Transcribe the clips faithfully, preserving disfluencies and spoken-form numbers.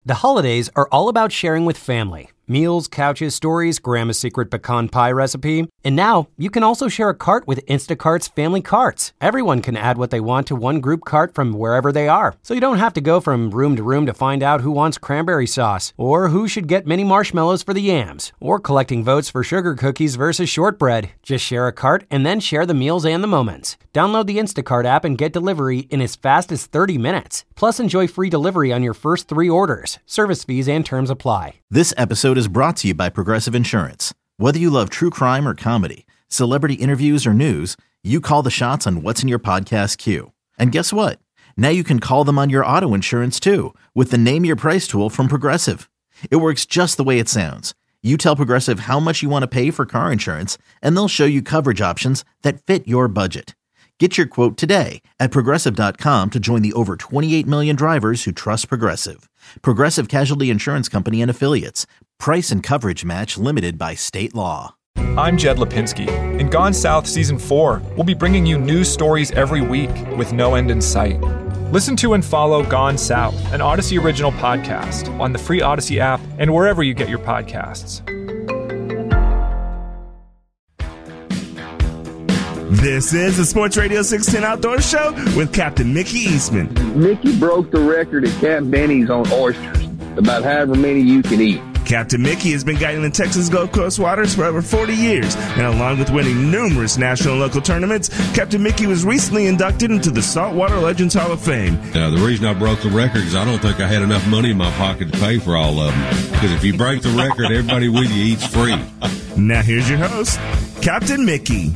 The holidays are all about sharing with family. Meals, couches, stories, Grandma's secret pecan pie recipe. And now, you can also share a cart with Instacart's Family Carts. Everyone can add what they want to one group cart from wherever they are. So you don't have to go from room to room to find out who wants cranberry sauce, or who should get mini marshmallows for the yams, or collecting votes for sugar cookies versus shortbread. Just share a cart and then share the meals and the moments. Download the Instacart app and get delivery in as fast as thirty minutes. Plus, enjoy free delivery on your first three orders. Service fees and terms apply. This episode is brought to you by Progressive Insurance. Whether you love true crime or comedy, celebrity interviews or news, you call the shots on what's in your podcast queue. And guess what? Now you can call them on your auto insurance too with the Name Your Price tool from Progressive. It works just the way it sounds. You tell Progressive how much you want to pay for car insurance, and they'll show you coverage options that fit your budget. Get your quote today at Progressive dot com to join the over twenty-eight million drivers who trust Progressive. Progressive Casualty Insurance Company and Affiliates. Price and coverage match limited by state law. I'm Jed Lipinski. In Gone South Season four, we'll be bringing you news stories every week with no end in sight. Listen to and follow Gone South, an Odyssey original podcast, on the free Odyssey app and wherever you get your podcasts. This is the Sports Radio six ten Outdoor Show with Captain Mickey Eastman. Mickey broke the record at Camp Benny's on oysters, about however many you can eat. Captain Mickey has been guiding the Texas Gulf Coast waters for over forty years, and along with winning numerous national and local tournaments, Captain Mickey was recently inducted into the Saltwater Legends Hall of Fame. Now, the reason I broke the record is I don't think I had enough money in my pocket to pay for all of them. Because if you break the record, everybody with you eats free. Now here's your host, Captain Mickey.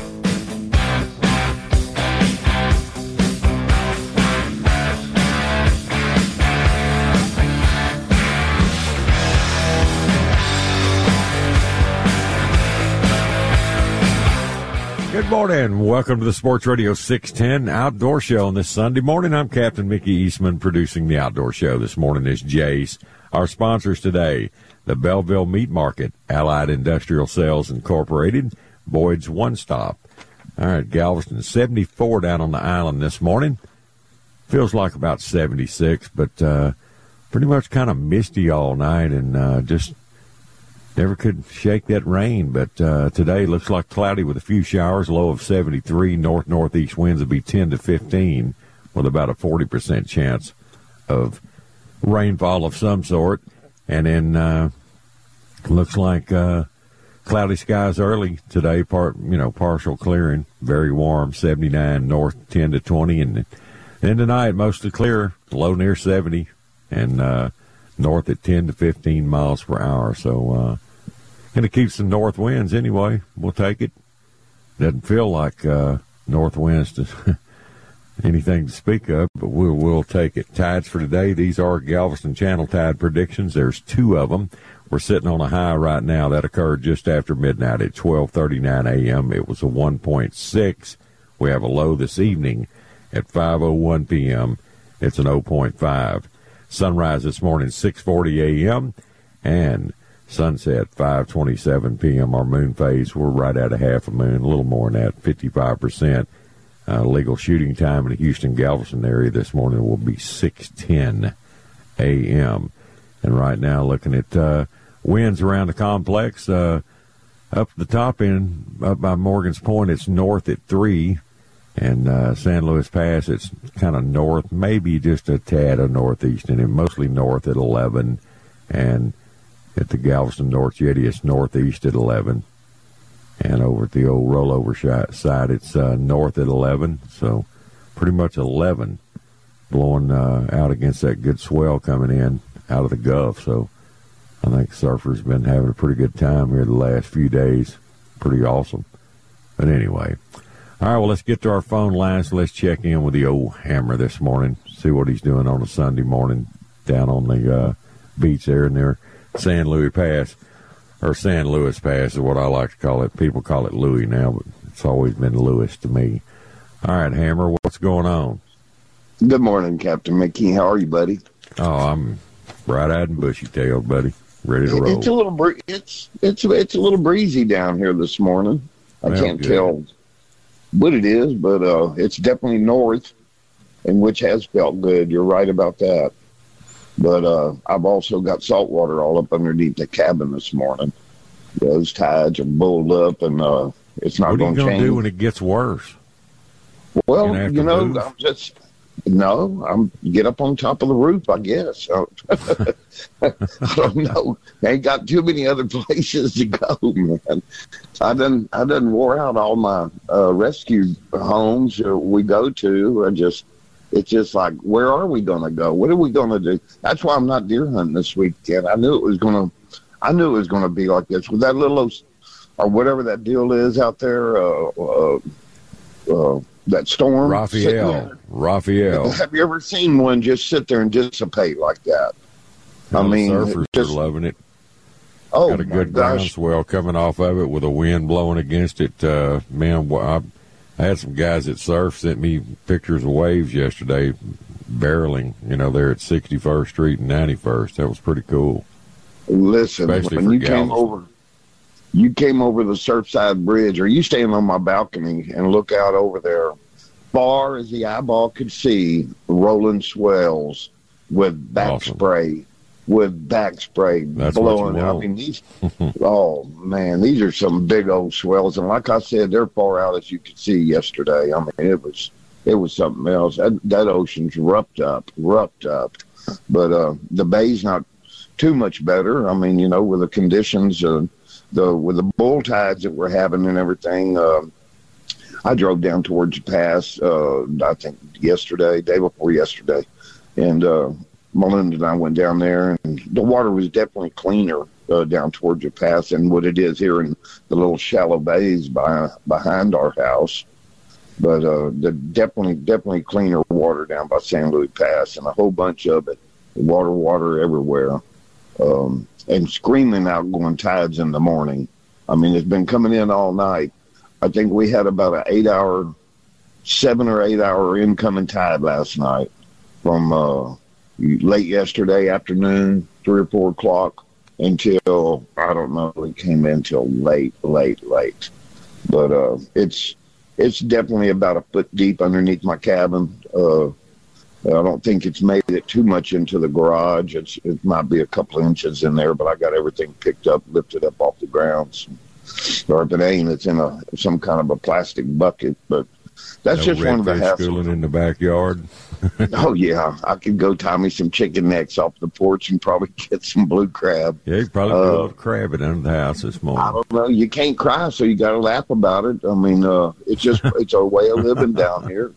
Good morning. Welcome to the Sports Radio six ten Outdoor Show on this Sunday morning. I'm Captain Mickey Eastman, producing the Outdoor Show. This morning is Jace. Our sponsors today, the Belleville Meat Market, Allied Industrial Sales Incorporated, Boyd's One Stop. All right, Galveston, seventy-four down on the island this morning. Feels like about seventy-six, but uh, pretty much kind of misty all night and uh, just never could shake that rain, but uh, today looks like cloudy with a few showers, low of seventy-three. North-northeast winds will be ten to fifteen with about a forty percent chance of rainfall of some sort. And then uh, looks like uh, cloudy skies early today, part you know, partial clearing, very warm, seventy-nine, north ten to twenty. And then tonight, mostly clear, low near seventy, and uh, north at ten to fifteen miles per hour. So, uh, going to keep some north winds anyway. We'll take it. Doesn't feel like uh, north winds to anything to speak of, but we'll, we'll take it. Tides for today, these are Galveston Channel tide predictions. There's two of them. We're sitting on a high right now. That occurred just after midnight at twelve thirty-nine a.m. It was a one point six. We have a low this evening at five oh one p.m. It's an zero point five. Sunrise this morning, six forty a.m., and sunset, five twenty-seven p.m. Our moon phase, we're right at a half a moon, a little more than that, fifty-five percent. Uh, legal shooting time in the Houston-Galveston area this morning will be six ten a.m. And right now, looking at uh, winds around the complex, uh, up the top end, up by Morgan's Point, it's north at three. And uh, San Luis Pass, it's kind of north, maybe just a tad of northeast, and mostly north at eleven. And at the Galveston North Jetty, it's northeast at eleven. And over at the old rollover side, it's uh, north at eleven. So pretty much eleven blowing uh, out against that good swell coming in out of the Gulf. So I think surfers been having a pretty good time here the last few days. Pretty awesome. But anyway. All right, well, let's get to our phone lines. Let's check in with the old Hammer this morning, see what he's doing on a Sunday morning down on the uh, beach there in their San Luis Pass, or San Luis Pass is what I like to call it. People call it Louis now, but it's always been Lewis to me. All right, Hammer, what's going on? Good morning, Captain Mickey. How are you, buddy? Oh, I'm bright-eyed and bushy-tailed, buddy. Ready to roll. It's a little bree- it's it's it's a little breezy down here this morning. I well, can't good. tell what it is, but uh, it's definitely north, and which has felt good. You're right about that. But uh, I've also got salt water all up underneath the cabin this morning. Those tides are bulled up, and uh, it's not going to change. What are you going to do when it gets worse? Well, you know, move? I'm just no. I'm get up on top of the roof, I guess. I don't know. I ain't got too many other places to go, man. I done I done wore out all my uh, rescue homes we go to. I just it's just like, where are we going to go? What are we going to do? That's why I'm not deer hunting this weekend. I knew it was going to. I knew it was going to be like this with that little or whatever that deal is out there. Uh, uh, uh, that storm. Raphael. Raphael. Have you ever seen one just sit there and dissipate like that? All I mean, surfers just, are loving it. Oh, got a good my gosh. groundswell coming off of it with a wind blowing against it. Uh, man, I, I had some guys that surf sent me pictures of waves yesterday, barreling. You know, there at sixty-first Street and ninety-first. That was pretty cool. Listen, Especially when for you gals. came over, you came over the Surfside Bridge, or you stand on my balcony and look out over there, far as the eyeball could see, rolling swells with back Awesome. spray, with back spray That's what blowing. you I want. mean, these, oh man, these are some big old swells, and like I said, they're far out as you could see yesterday. I mean, it was it was something else. That, that ocean's roughed up, roughed up, but uh, the bay's not too much better. I mean, you know, with the conditions, uh, the with the bull tides that we're having and everything. Uh, I drove down towards the pass, uh, I think yesterday, day before yesterday, and uh, Melinda and I went down there, and the water was definitely cleaner uh, down towards the pass than what it is here in the little shallow bays by, behind our house. But uh, the definitely, definitely cleaner water down by San Luis Pass, and a whole bunch of it, water, water everywhere. Um, and screaming outgoing tides in the morning. I mean, it's been coming in all night. I think we had about an eight-hour, seven or eight-hour incoming tide last night from uh, late yesterday afternoon, three or four o'clock, until, I don't know, it came in until late, late, late. But uh, it's it's definitely about a foot deep underneath my cabin. Uh I don't think it's made it too much into the garage. It's, it might be a couple inches in there, but I got everything picked up, lifted up off the ground. Or if it ain't, it's in a some kind of a plastic bucket. But that's No just one of the redfish schooling hassles. in the backyard. Oh, yeah. I could go tie me some chicken necks off the porch and probably get some blue crab. Yeah, you probably Uh, be able to crab it under the house this morning. I don't know. You can't cry, so you got to laugh about it. I mean, uh, it's just it's our way of living down here.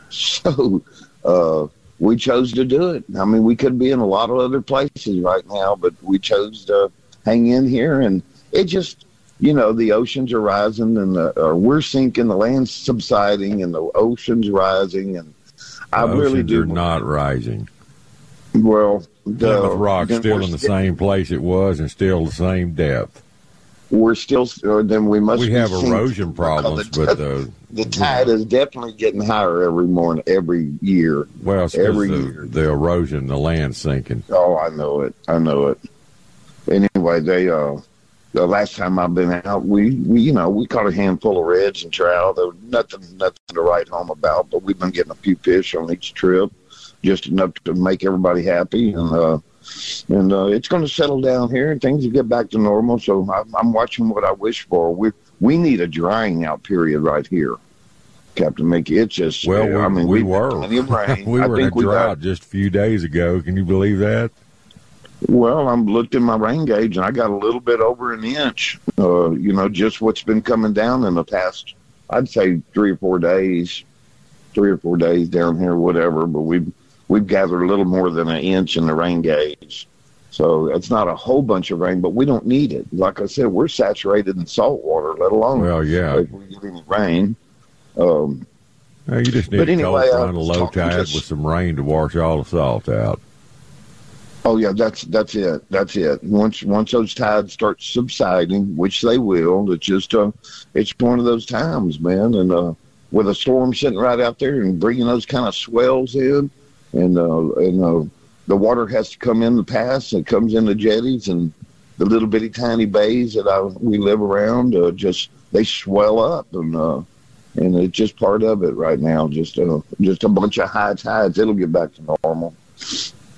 So uh, we chose to do it. I mean, we could be in a lot of other places right now, but we chose to hang in here. And it just, you know, the oceans are rising, and the, or we're sinking, the land's subsiding, and the ocean's rising. And I the really oceans do. are not rising. Well, the Plymouth Rock's then still we're in the sti- same place it was and still the same depth. We're still, or then we must We be have sinking erosion because problems, the, but the the tide is definitely getting higher every morning, every year. well, it's 'cause every the, year. the erosion, the land sinking. Oh, I know it. I know it. Anyway, they uh, the last time I've been out, we, we you know we caught a handful of reds and trout. There was nothing nothing to write home about, but we've been getting a few fish on each trip, just enough to make everybody happy. And uh, and uh, it's going to settle down here, and things will get back to normal. So I'm, I'm watching what I wish for. We we need a drying out period right here, Captain Mickey. It's just Well, we, I mean we we've were. got plenty of rain. we I were in a think we got- drought just a few days ago. Can you believe that? Well, I'm looked in my rain gauge, and I got a little bit over an inch. Uh, you know, just what's been coming down in the past, I'd say three or four days, three or four days down here, whatever. But we've we've gathered a little more than an inch in the rain gauge, so it's not a whole bunch of rain, but we don't need it. Like I said, we're saturated in salt water, let alone Well, yeah. if we get any rain. Um, Well, you just need But a anyway, cold I front, a was low talking tide to- with some rain to wash all the salt out. Oh yeah, that's that's it. That's it. Once once those tides start subsiding, which they will, it's just uh, it's one of those times, man. And uh, with a storm sitting right out there and bringing those kind of swells in, and uh, and uh, the water has to come in the pass. It comes in the jetties and the little bitty tiny bays that I, we live around. Uh, just they swell up, and uh, and it's just part of it right now. Just uh, just a bunch of high tides. It'll get back to normal.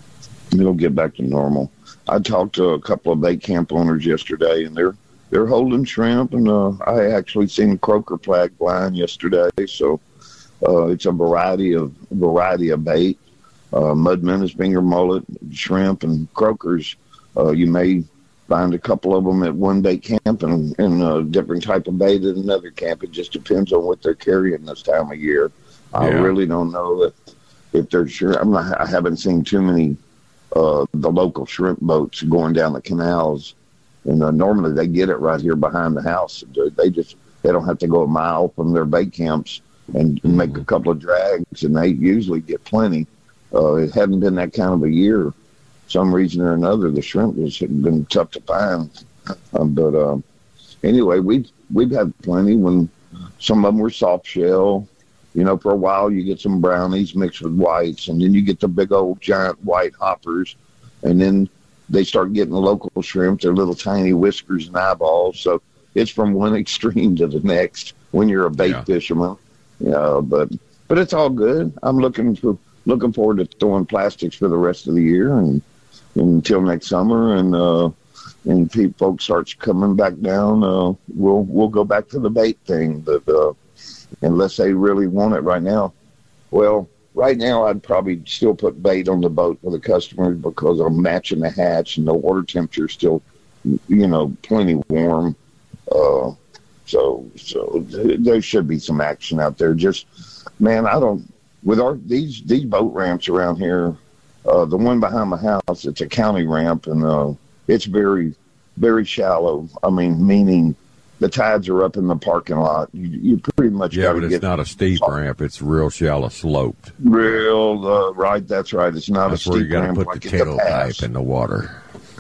it'll get back to normal. I talked to a couple of bait camp owners yesterday, and they're they're holding shrimp, and uh, I actually seen croaker flag flying yesterday. So uh, it's a variety of variety of bait. Uh, mud menace, finger mullet, shrimp, and croakers. Uh, you may find a couple of them at one bait camp and, and a different type of bait at another camp. It just depends on what they're carrying this time of year. Yeah. I really don't know if, if they're sure. I'm not, I haven't seen too many uh, the local shrimp boats going down the canals. And uh, normally they get it right here behind the house. They just they don't have to go a mile from their bait camps and, and make a couple of drags, and they usually get plenty. Uh, it hadn't been that kind of a year. Some reason or another, the shrimp has been tough to find. Um, but uh, anyway, we we've had plenty. When some of them were soft shell, you know, for a while you get some brownies mixed with whites, and then you get the big old giant white hoppers, and then they start getting the local shrimp. They're little tiny whiskers and eyeballs. So it's from one extreme to the next when you're a bait yeah. fisherman. Yeah, but but it's all good. I'm looking for looking forward to throwing plastics for the rest of the year and, and until next summer. And uh, and people folks starts coming back down, uh, we'll we'll go back to the bait thing. But uh, unless they really want it right now, well. Right now, I'd probably still put bait on the boat for the customers because I'm matching the hatch and the water temperature is still, you know, plenty warm. Uh, so, so there should be some action out there. Just, man, I don't with our these these boat ramps around here. Uh, the one behind my house, it's a county ramp, and uh, it's very, very shallow. I mean, meaning. The tides are up in the parking lot. You, you pretty much yeah, got to but get. It's not a steep oh. ramp. It's real shallow sloped. Real uh, right. That's right. It's not that's a steep where you got to ramp put like the tail pipe in the water.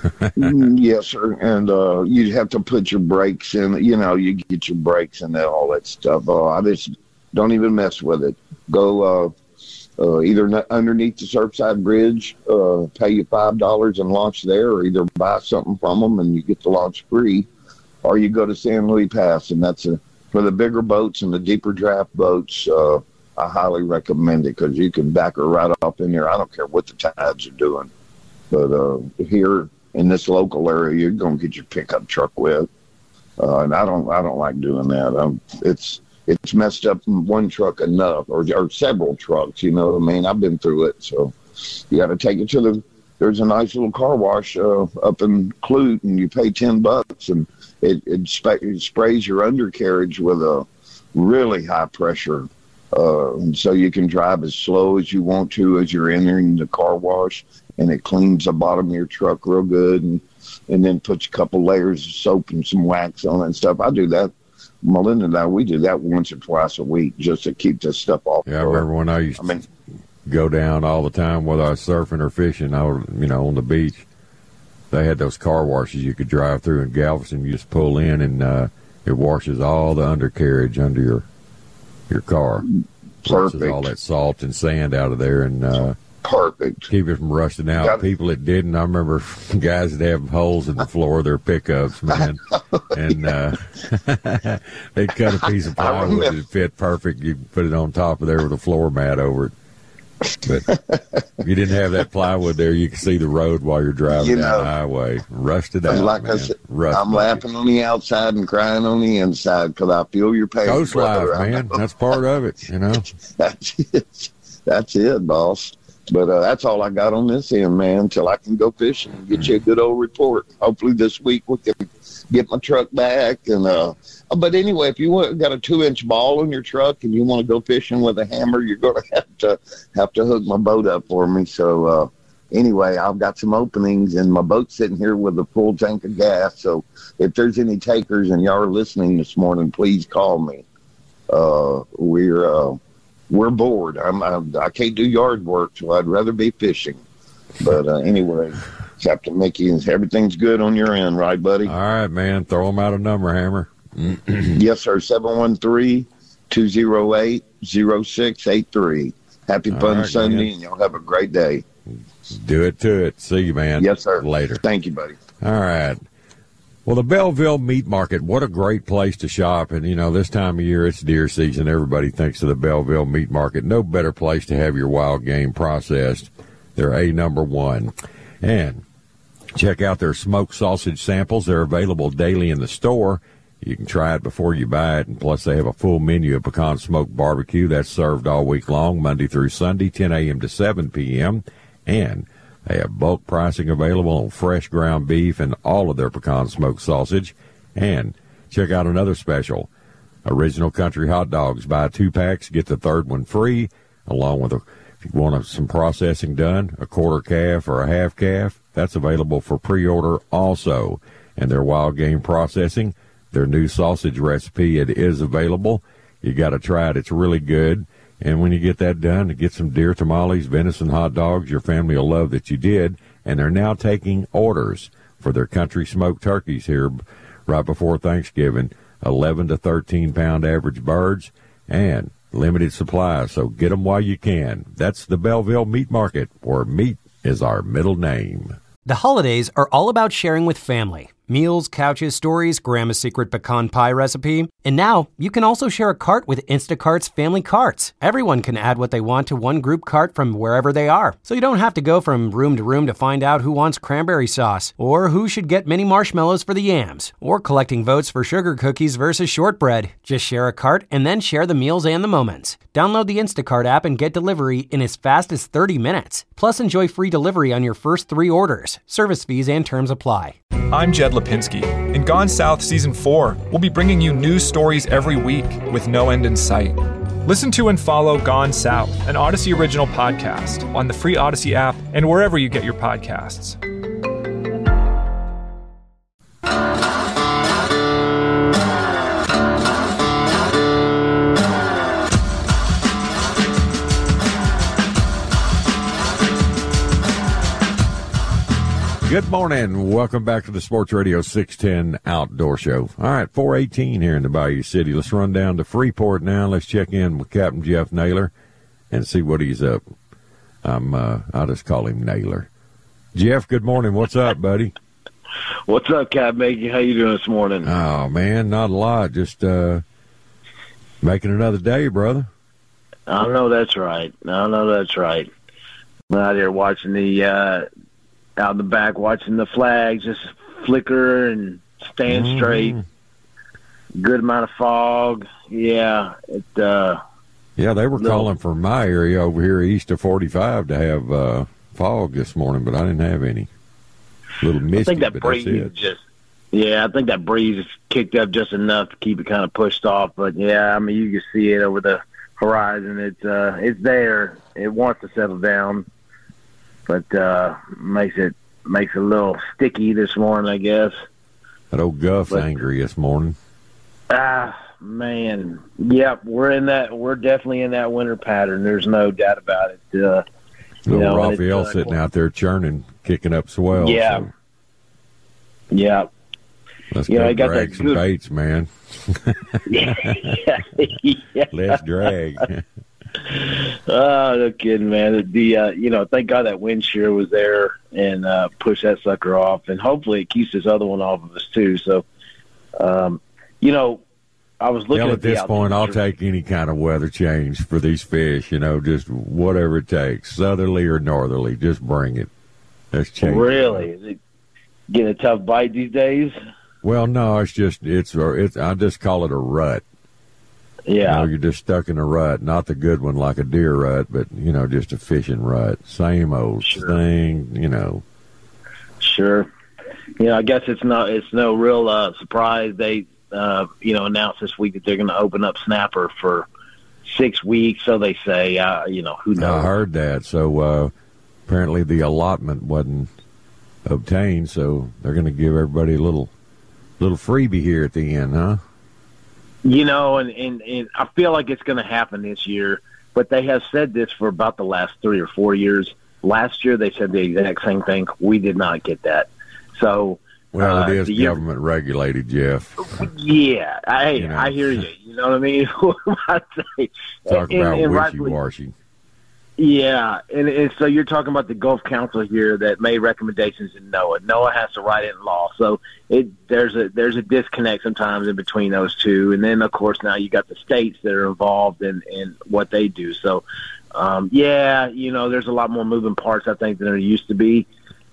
Yes, sir. And uh, you have to put your brakes in. You know, you get your brakes and all that stuff. Uh, I just don't even mess with it. Go uh, uh, either underneath the Surfside Bridge, uh, pay you five dollars and launch there, or either buy something from them and you get the launch free. Or you go to San Luis Pass, and that's a, for the bigger boats and the deeper draft boats. Uh, I highly recommend it because you can back her right off in there. I don't care what the tides are doing, but uh, here in this local area, you're going to get your pickup truck wet, uh, and I don't. I don't like doing that. I'm, it's it's messed up in one truck enough, or or several trucks. You know what I mean? I've been through it, so you got to take it to the. There's a nice little car wash uh, up in Clute, and you pay ten bucks, and it, it, sp- it sprays your undercarriage with a really high pressure, uh, and so you can drive as slow as you want to as you're entering the car wash, and it cleans the bottom of your truck real good, and and then puts a couple layers of soap and some wax on it and stuff. I do that. Melinda and I, we do that once or twice a week just to keep this stuff off. Yeah, I remember when I used. I mean. Go down all the time, whether I was surfing or fishing, I was, you know, on the beach. They had those car washes you could drive through in Galveston. You just pull in, and uh, it washes all the undercarriage under your your car. Perfect. All that salt and sand out of there, and uh, perfect. Keep it from rusting out. Got People that didn't, I remember guys that have holes in the floor of their pickups, man, and uh, they'd cut a piece of plywood that fit perfect. You put it on top of there with a floor mat over it. But if you didn't have that plywood there, you could see the road while you're driving you down know, the highway. Rusted out, like man. I said, Rusted. I'm laughing on the outside and crying on the inside because I feel your pain. Coast life, man. That's part of it, you know. That's it. That's it, boss. But uh, that's all I got on this end, man, until I can go fishing and get you a good old report. Hopefully this week we can get my truck back. And uh, But anyway, if you want, got a two-inch ball in your truck and you want to go fishing with a hammer, you're going to have to have to hook my boat up for me. So uh, anyway, I've got some openings, and my boat's sitting here with a full tank of gas. So if there's any takers and y'all are listening this morning, please call me. Uh, we're... Uh, We're bored. I'm, I'm, I can't do yard work, so I'd rather be fishing. But uh, anyway, Captain Mickey, everything's good on your end, right, buddy? All right, man. Throw them out a number, Hammer. Yes, sir. seven one three, two oh eight, oh six eight three. Happy Fun right, Sunday, man. And y'all have a great day. Do it to it. See you, man. Yes, sir. Later. Thank you, buddy. All right. Well, the Belleville Meat Market, what a great place to shop. And, you know, this time of year, it's deer season. Everybody thinks of the Belleville Meat Market. No better place to have your wild game processed. They're A number one. And check out their smoked sausage samples. They're available daily in the store. You can try it before you buy it, and plus they have a full menu of pecan smoked barbecue that's served all week long, Monday through Sunday, ten a.m. to seven p.m., and they have bulk pricing available on fresh ground beef and all of their pecan smoked sausage. And check out another special, Original Country Hot Dogs. Buy two packs, get the third one free, along with, a, if you want some processing done, a quarter calf or a half calf, that's available for pre-order also. And their wild game processing, their new sausage recipe, it is available. You got to try it. It's really good. And when you get that done, to get some deer tamales, venison hot dogs, your family will love that you did. And they're now taking orders for their country smoked turkeys here right before Thanksgiving, eleven to thirteen pound average birds, and limited supplies. So get them while you can. That's the Belleville Meat Market, where meat is our middle name. The holidays are all about sharing with family. Meals, couches, stories, Grandma's secret pecan pie recipe. And now you can also share a cart with Instacart's family carts. Everyone can add what they want to one group cart from wherever they are. So you don't have to go from room to room to find out who wants cranberry sauce, or who should get mini marshmallows for the yams, or collecting votes for sugar cookies versus shortbread. Just share a cart and then share the meals and the moments. Download the Instacart app and get delivery in as fast as thirty minutes. Plus, enjoy free delivery on your first three orders. Service fees and terms apply. I'm Jed Lipinski. In Gone South Season four, we'll be bringing you news stories every week with no end in sight. Listen to and follow Gone South, an Odyssey original podcast, on the free Odyssey app and wherever you get your podcasts. Good morning. Welcome back to the Sports Radio six ten Outdoor Show. All right, four eighteen here in the Bayou City. Let's run down to Freeport now. Let's check in with Captain Jeff Naylor and see what he's up. I'm, uh, I'll just call him Naylor. Jeff, good morning. What's up, buddy? What's up, Cap Maggie? How you doing this morning? Oh, man, not a lot. Just uh, making another day, brother. I know that's right. I know that's right. I'm out here watching the uh, – out in the back, watching the flags just flicker and stand mm-hmm. straight. Good amount of fog. Yeah. It, uh, yeah, they were little, calling for my area over here east of forty-five to have uh, fog this morning, but I didn't have any. A little misty, I think that but breeze that's it. just, yeah, I think that breeze kicked up just enough to keep it kind of pushed off. But, yeah, I mean, you can see it over the horizon. It's, uh, it's there. It wants to settle down. But uh, makes it makes it a little sticky this morning, I guess. That old Guff's but, angry this morning. Ah, man. Yep, we're in that. We're definitely in that winter pattern. There's no doubt about it. Uh, Little you know, Raphael uh, sitting out there churning, kicking up swell. Yeah. So yeah. Let's you go know, got drag that some good... baits, man. yeah. yeah. Let's drag. Oh, no kidding, man. The uh, you know, thank God that wind shear was there and uh, pushed that sucker off, and hopefully it keeps this other one off of us too. So, um, you know, I was looking Hell, at, at this point, I'll take any kind of weather change for these fish. You know, just whatever it takes, southerly or northerly, just bring it. Let's change. Really, is it getting a tough bite these days? Well, no, it's just it's it's. I just call it a rut. Yeah, you know, you're just stuck in a rut, not the good one like a deer rut, but, you know, just a fishing rut. Same old sure. thing, you know. Sure. You know, I guess it's not, it's no real uh, surprise they, uh, you know, announced this week that they're going to open up snapper for six weeks, so they say, uh, you know, who knows. I heard that. So uh, apparently the allotment wasn't obtained, so they're going to give everybody a little, little freebie here at the end, huh? You know, and, and, and I feel like it's going to happen this year, but they have said this for about the last three or four years. Last year they said the exact same thing. We did not get that. So, well, uh, it is year, government regulated, Jeff. Yeah, I, you know. I hear you. You know what I mean? What am I saying? Talk and, about and wishy-washy. Yeah, and, and so you're talking about the Gulf Council here that made recommendations in NOAA. NOAA has to write it in law, so it there's a there's a disconnect sometimes in between those two. And then of course now you got the states that are involved in, in what they do. So um, yeah, you know, there's a lot more moving parts I think than there used to be.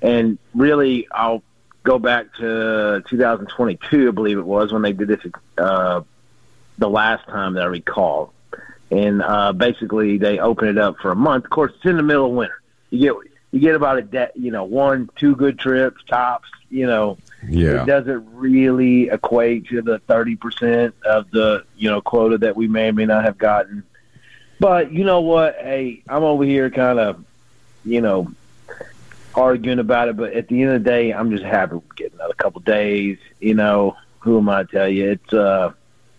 And really, I'll go back to two thousand twenty-two, I believe it was, when they did this uh, the last time that I recall. And uh, basically, they open it up for a month. Of course, it's in the middle of winter. You get you get about a de- you know one, two good trips tops. You know, yeah. It doesn't really equate to the thirty percent of the you know quota that we may or may not have gotten. But you know what? Hey, I'm over here kind of you know arguing about it. But at the end of the day, I'm just happy with getting another couple of days. You know, who am I to tell you? It's uh,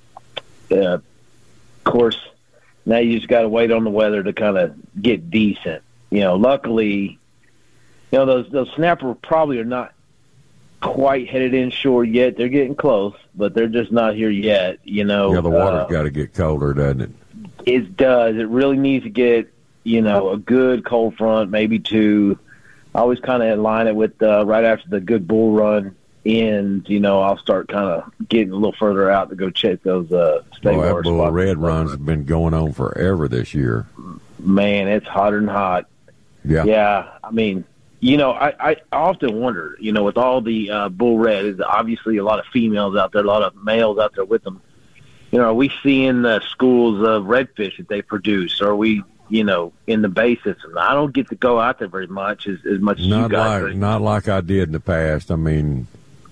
uh of course. Now you just got to wait on the weather to kind of get decent. You know, luckily, you know, those those snapper probably are not quite headed inshore yet. They're getting close, but they're just not here yet, you know. Yeah, the water's uh, got to get colder, doesn't it? It does. It really needs to get, you know, a good cold front, maybe two. I always kind of line it with uh, right after the good bull run ends, you know, I'll start kind of getting a little further out to go check those uh, stay oh, water that bull spots. red runs have been going on forever this year. Man, it's hotter than hot. Yeah. Yeah, I mean, you know, I, I often wonder, you know, with all the uh, bull red, is obviously a lot of females out there, a lot of males out there with them. You know, are we seeing the schools of redfish that they produce? Are we, you know, in the bay system? I don't get to go out there very much, as, as much as not you guys. Like, do. not like I did in the past. I mean,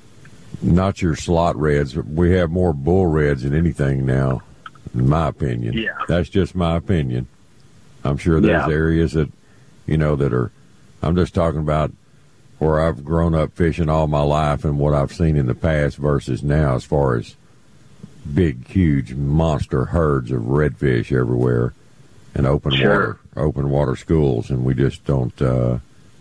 not your slot reds. We have more bull reds than anything now, in my opinion. Yeah. That's just my opinion. I'm sure there's Yeah. areas that, you know, that are, I'm just talking about where I've grown up fishing all my life and what I've seen in the past versus now, as far as big, huge monster herds of redfish everywhere and open Sure. water, open water schools. And we just don't, uh,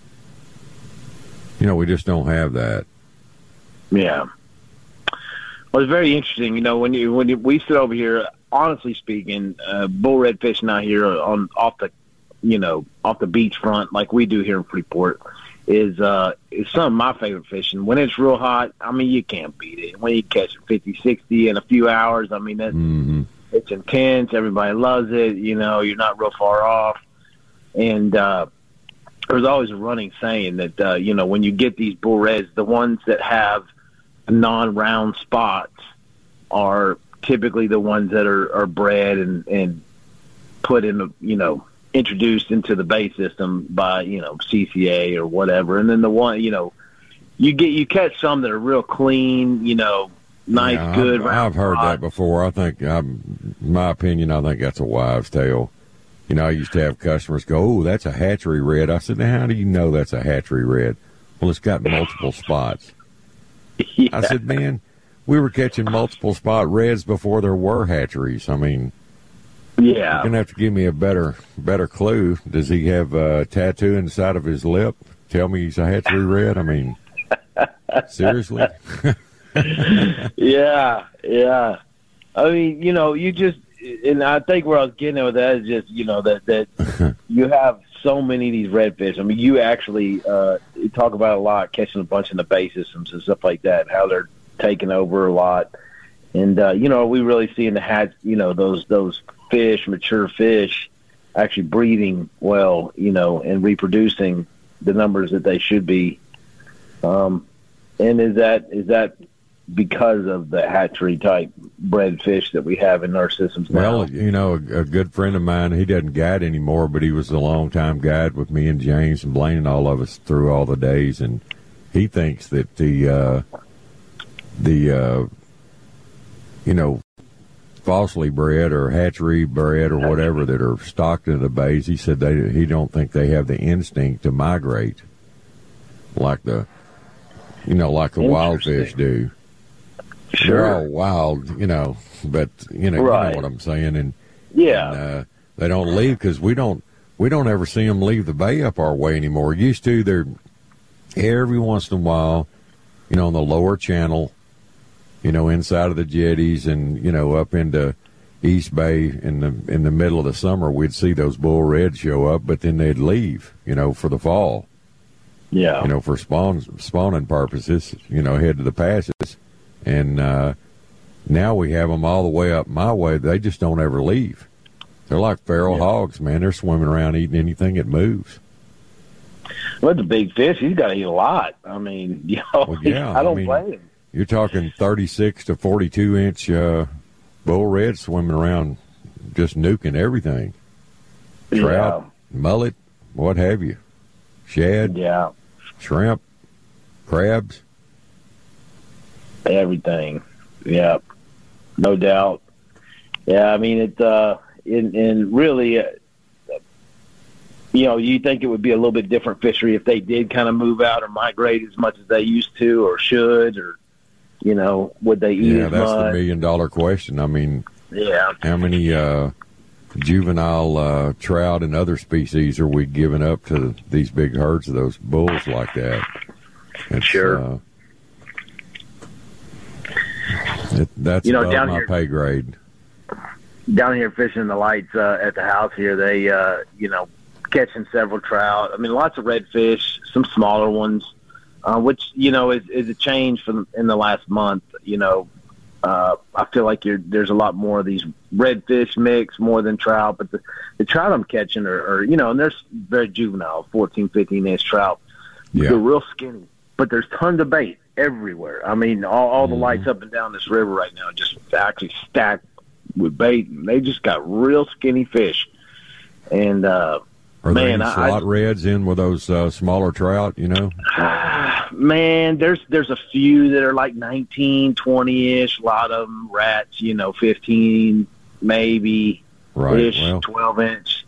you know, we just don't have that. Yeah. Well, it's very interesting. You know, when you when you, we sit over here, honestly speaking, uh, bull redfish not here on off the, you know, off the beachfront like we do here in Freeport is uh is some of my favorite fishing. When it's real hot, I mean, you can't beat it. When you catch fifty, sixty in a few hours, I mean, that's, Mm-hmm. it's intense. Everybody loves it. You know, you're not real far off. And uh, there's always a running saying that, uh, you know, when you get these bull reds, the ones that have non-round spots are typically the ones that are, are bred and, and put in, the, you know, introduced into the bay system by, you know, C C A or whatever. And then the one, you know, you get, you catch some that are real clean, you know, nice, Yeah, good. I've, round I've heard spot. that before. I think, I'm, my opinion, I think that's a wives' tale. You know, I used to have customers go, "Oh, that's a hatchery red." I said, "Now, how do you know that's a hatchery red?" Well, it's got multiple spots. Yeah. I said, "Man, we were catching multiple spot reds before there were hatcheries." I mean, Yeah. you're gonna have to give me a better, better clue. Does he have a tattoo inside of his lip? Tell me he's a hatchery red. I mean, seriously. yeah, yeah. I mean, you know, you just, and I think where I was getting at with that is just, you know, that that you have so many of these redfish. I mean, you actually uh, you talk about a lot, catching a bunch in the bay systems and stuff like that, how they're taking over a lot. And, uh, you know, we really seeing the hatch, you know, those those fish, mature fish, actually breeding well, you know, and reproducing the numbers that they should be. Um, and is that is that because of the hatchery type bred fish that we have in our systems now? Well, you know, a, a good friend of mine, he doesn't guide anymore, but he was a long-time guide with me and James and Blaine and all of us through all the days, and he thinks that the, uh, the uh, you know, falsely bred or hatchery bred or whatever that are stocked in the bays, he said they he don't think they have the instinct to migrate like the, you know, like the wild fish do. Sure. They're all wild, you know, but you know, Right. you know what I'm saying, and Yeah. and, uh, they don't leave because we don't we don't ever see them leave the bay up our way anymore. Used to, they're every once in a while, you know, on the lower channel, you know, inside of the jetties, and you know, up into East Bay in the in the middle of the summer, we'd see those bull reds show up, but then they'd leave, you know, for the fall. Yeah. You know, for spawn spawning purposes, you know, head to the passes. And uh, now we have them all the way up my way. They just don't ever leave. They're like feral Yeah. hogs, man. They're swimming around eating anything that moves. But the big fish, he's got to eat a lot. I mean, you know, well, yeah, I don't I mean, blame him. You're talking thirty-six to forty-two inch uh, bull red swimming around, just nuking everything. Trout, yeah. mullet, what have you, shad, yeah, shrimp, crabs, everything. Yeah, no doubt. Yeah, I mean it. Uh, in, in really, uh, you know, you think it would be a little bit different fishery if they did kind of move out or migrate as much as they used to, or should, or you know, would they eat yeah, as that's much? the million dollar question. I mean, yeah, how many uh, juvenile uh, trout and other species are we giving up to these big herds of those bulls like that? It's, sure. Uh, it, that's you know, above down my here, pay grade. Down here fishing the lights uh, at the house here, they, uh, you know, catching several trout. I mean, lots of redfish, some smaller ones, uh, which, you know, is, is a change from in the last month. You know, uh, I feel like you're, there's a lot more of these redfish mix more than trout, but the, the trout I'm catching are, are, you know, and they're very juvenile, fourteen, fifteen inch trout. Yeah. They're real skinny, but there's tons of bait everywhere. I mean, all, all the mm-hmm. lights up and down this river right now just actually stacked with bait, and they just got real skinny fish. And uh, are there man, any I, slot reds in with those uh, smaller trout? You know, man, there's there's a few that are like nineteen, twenty ish. A lot of them rats, you know, fifteen maybe right? ish, Well, twelve inch.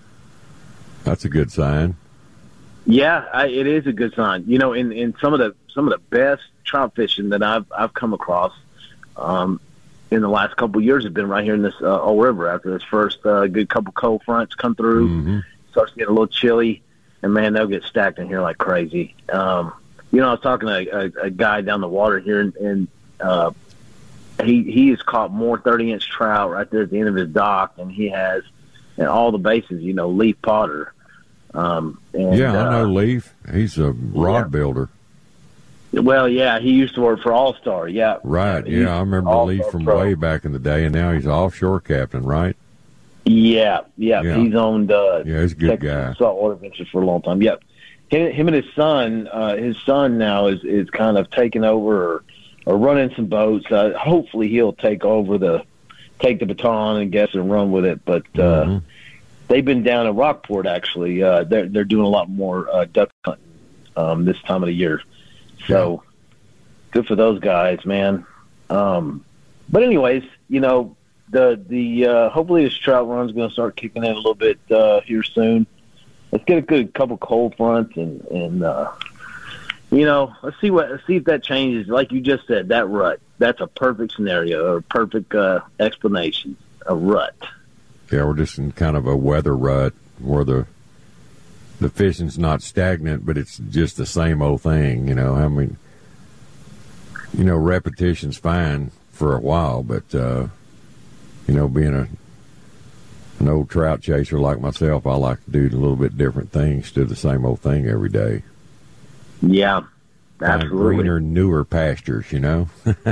That's a good sign. Yeah, I, it is a good sign. You know, in, in some of the some of the best trout fishing that I've I've come across. Um, in the last couple of years have been right here in this uh, old river after this first uh, good couple cold fronts come through. Mm-hmm. Starts to get a little chilly, and, man, they'll get stacked in here like crazy. Um, you know, I was talking to a, a, a guy down the water here, and, and uh, he he has caught more thirty-inch trout right there at the end of his dock than he has in all the bases, you know, Leaf Potter. Um, and, yeah, I know uh, Leaf. He's a rod yeah. builder. Well, yeah, he used to work for All Star. Yeah, Right. He's Yeah, I remember All-Star Leaf from Pro. way back in the day, and now he's an offshore captain, right? Yeah, yeah, Yeah. he's owned uh, Yeah, he's a good Texas guy. saltwater ventures for a long time. Yep, him, him and his son, uh, his son now is is kind of taking over or, or running some boats. Uh, hopefully, he'll take over the take the baton and guess and run with it. But uh, Mm-hmm. they've been down at Rockport actually. Uh, they're they're doing a lot more uh, duck hunting um, this time of the year. So. Yeah. Good for those guys, man. Um, but anyways, you know, the the uh, hopefully this trout run's going to start kicking in a little bit uh, here soon. Let's get a good couple cold fronts, and and uh, you know, let's see what let's see if that changes. Like you just said, that rut. That's a perfect scenario or perfect uh, explanation. A rut. Yeah, we're just in kind of a weather rut where the the fishing's not stagnant, but it's just the same old thing. You know, I mean. You know, repetition's fine for a while, but, uh, you know, being a an old trout chaser like myself, I like to do a little bit different things, do the same old thing every day. Yeah, Find absolutely. greener, newer pastures, you know?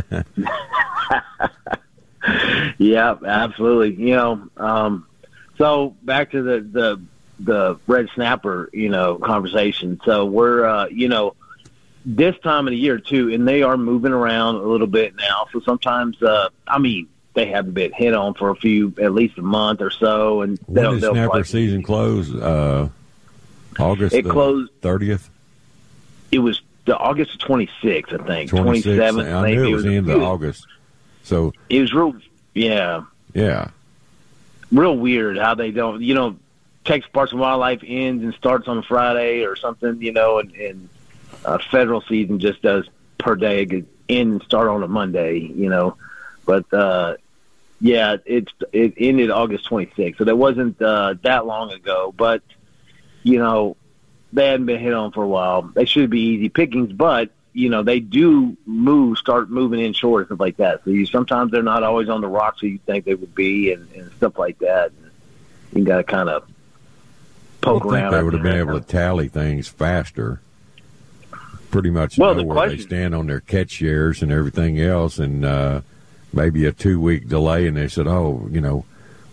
Yeah, absolutely. You know, um, so back to the, the, the red snapper, you know, conversation. So we're, uh, you know, this time of the year too, and they are moving around a little bit now. So sometimes, uh, I mean, they haven't been hit on for a few, at least a month or so. And when they'll, did they'll snapper probably, season close? Uh, August It closed- thirtieth? It was the August twenty-sixth, I think, twenty-sixth? twenty-seventh. I knew it was the end of August. So It was real, yeah, yeah, real weird how they don't, you know, Texas Parks and Wildlife ends and starts on a Friday or something, you know, and, and uh, federal season just does per day, end and start on a Monday, you know. But, uh, yeah, it's it ended August twenty-sixth, so that wasn't uh, that long ago. But, you know, they hadn't been hit on for a while. They should be easy pickings, but, you know, they do move, start moving inshore and stuff like that. So you, sometimes they're not always on the rocks that you think they would be and, and stuff like that. And you got to kind of poke I think around. they would have been able to tally things faster. Pretty much Well, know the where question- they stand on their catch shares and everything else, and uh, maybe a two-week delay, and they said, oh, you know,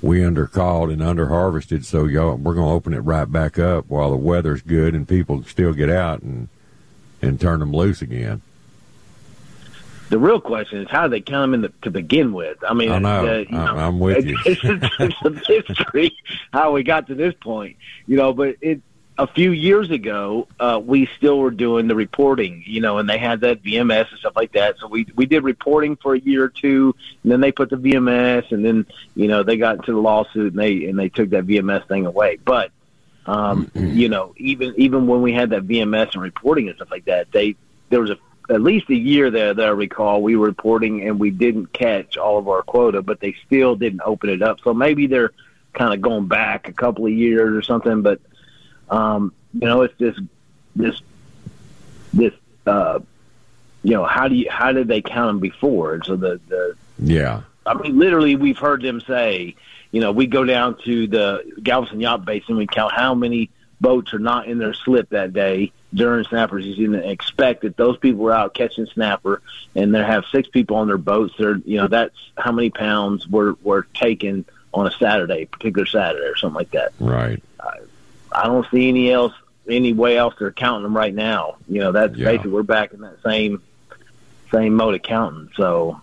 we undercalled and under-harvested, so y'all, we're going to open it right back up while the weather's good and people still get out and and turn them loose again. The real question is, how do they count them in the, to begin with? I mean, I know. Uh, you know I'm with you. It's, it's, it's a mystery how we got to this point, you know. But it a few years ago, uh, we still were doing the reporting, you know, and they had that V M S and stuff like that. So we we did reporting for a year or two, and then they put the V M S, and then you know they got into the lawsuit and they and they took that V M S thing away. But um, you know, even even when we had that V M S and reporting and stuff like that, they there was a at least a year there that I recall we were reporting and we didn't catch all of our quota, but they still didn't open it up. So maybe they're kind of going back a couple of years or something, but um, you know, it's this, this, this, uh, you know, how do you, how did they count them before? So the, the, yeah, I mean, literally we've heard them say, you know, we go down to the Galveston Yacht Basin, we count how many boats are not in their slip that day during snapper season, and expect that those people are out catching snapper, and they have six people on their boats. They're, you know, that's how many pounds were were taken on a Saturday, particular Saturday, or something like that. Right. I, I don't see any else, any way else they're counting them right now. You know, that's Yeah. basically we're back in that same same mode of counting. So,